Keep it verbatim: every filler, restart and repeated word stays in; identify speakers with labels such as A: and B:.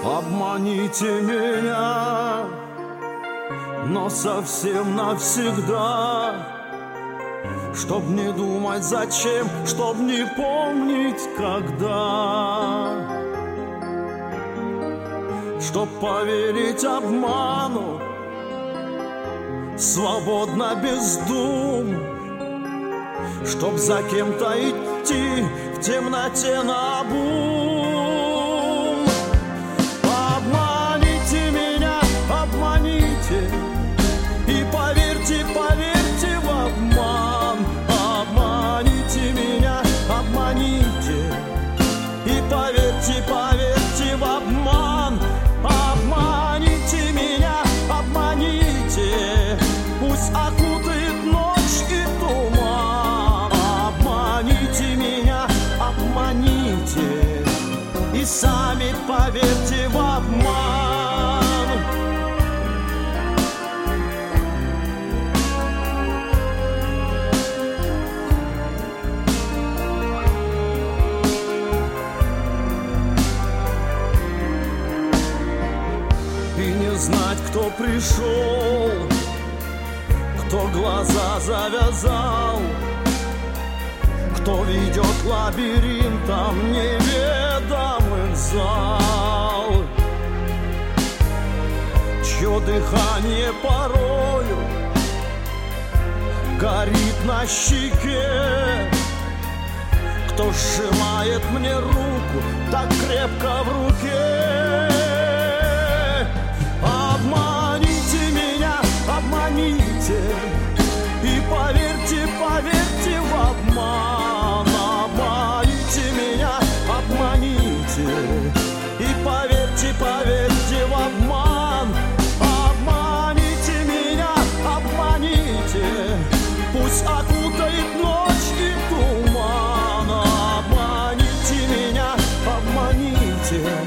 A: Обманите меня, но совсем навсегда, чтоб не думать зачем, чтоб не помнить когда, чтоб поверить обману, свободно без дум, чтоб за кем-то идти в темноте наобум. Обманите меня, обманите, и поверьте, поверьте в обман. Обманите меня, обманите, и поверьте, поверьте в обман. Обманите меня, обманите, пусть окутает ночь и туман. Обманите меня, обманите, и сами поверьте в обман. И не знать, кто пришел, кто глаза завязал, кто ведет лабиринтом неведомый зал, чье дыхание порою горит на щеке, кто сжимает мне руку так крепко в руке. Обманите меня, обманите, и поверьте, поверьте в обман. Обманите меня, обманите, и поверьте, поверьте в обман. Обманите меня, обманите, пусть окутает ночь и туман. Обманите меня, обманите,